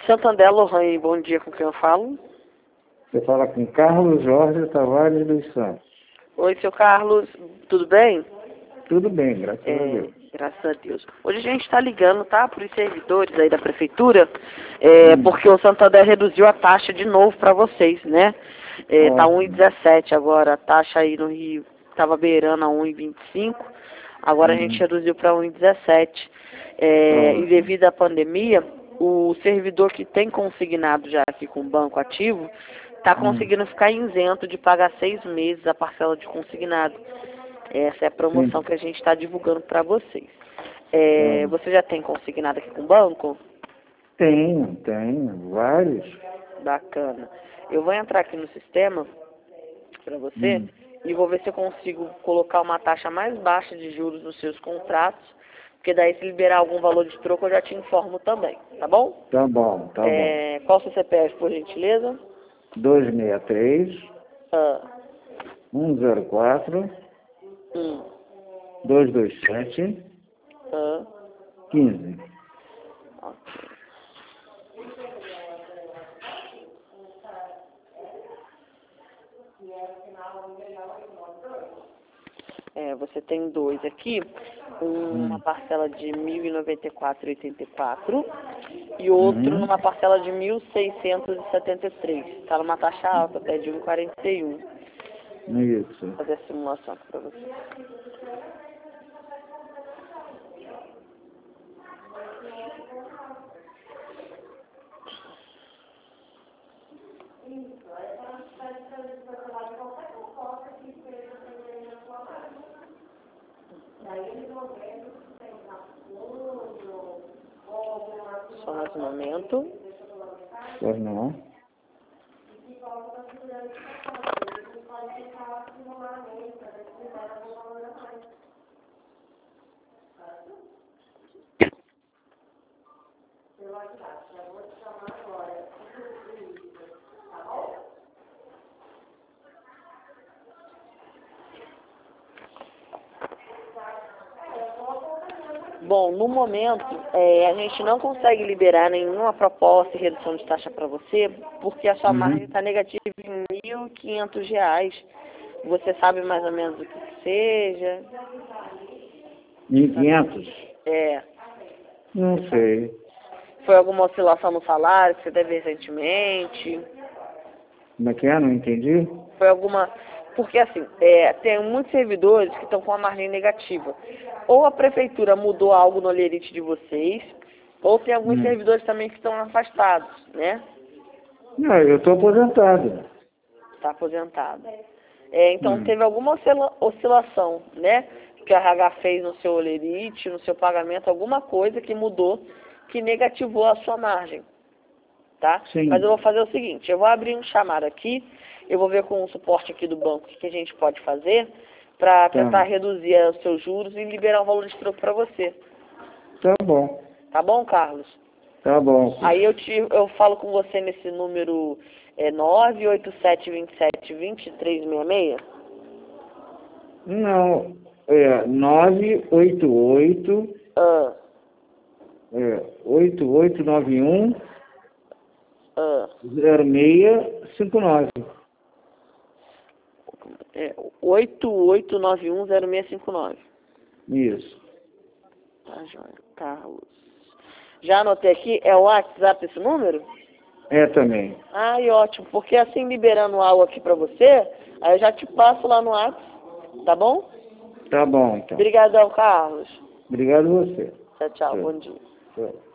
Santander, Lohane, bom dia, com quem eu falo? Você fala com Carlos Jorge Tavares dos Santos. Oi, seu Carlos, tudo bem? Tudo bem, graças a Deus. Graças a Deus. Hoje a gente está ligando, tá, para os servidores aí da prefeitura, porque o Santander reduziu a taxa de novo para vocês, né? Tá 1,17 agora, a taxa aí no Rio estava beirando a 1,25, agora a gente reduziu para 1,17. E devido à pandemia, o servidor que tem consignado já aqui com o banco ativo está conseguindo ficar isento de pagar 6 meses a parcela de consignado. Essa é a promoção que a gente está divulgando para vocês. Você já tem consignado aqui com o banco? Tenho, vários. Bacana. Eu vou entrar aqui no sistema para você e vou ver se eu consigo colocar uma taxa mais baixa de juros nos seus contratos, porque daí se liberar algum valor de troco eu já te informo também, tá bom? Tá bom. Qual o seu CPF, por gentileza? 263 104 227 15. Ok. Você tem dois aqui, uma parcela de R$ 1.094,84 e outro numa parcela de R$ 1.673. Está numa taxa alta, até de 1,41. Isso. Vou fazer a simulação aqui para você. Só mais um momento. Pois não. Bom, no momento, a gente não consegue liberar nenhuma proposta de redução de taxa para você, porque a sua margem está negativa em R$ 1.500. Você sabe mais ou menos o que seja? 1.500? Não sei. Foi alguma oscilação no salário que você teve recentemente? Como é que é? Não entendi? Foi alguma... Porque, assim, tem muitos servidores que estão com a margem negativa. Ou a prefeitura mudou algo no olerite de vocês, ou tem alguns servidores também que estão afastados, né? Não, eu estou aposentado. Está aposentado. Então, teve alguma oscilação, né? Que a RH fez no seu olerite, no seu pagamento, alguma coisa que mudou, que negativou a sua margem, tá? Sim. Mas eu vou fazer o seguinte, eu vou abrir um chamado aqui, eu vou ver com o suporte aqui do banco o que a gente pode fazer para tentar reduzir os seus juros e liberar um valor de troco para você. Tá bom. Tá bom, Carlos? Tá bom. Aí eu falo com você nesse número 987272366? Não, 988 8891 0659. 88910659. Isso. Tá, joia. Carlos. Já anotei aqui, é o WhatsApp esse número? Também. Ai, ótimo, porque assim liberando algo aqui pra você, aí eu já te passo lá no WhatsApp, tá bom? Tá bom, então. Obrigadão, Carlos. Obrigado a você. Tchau, bom dia. Tchau.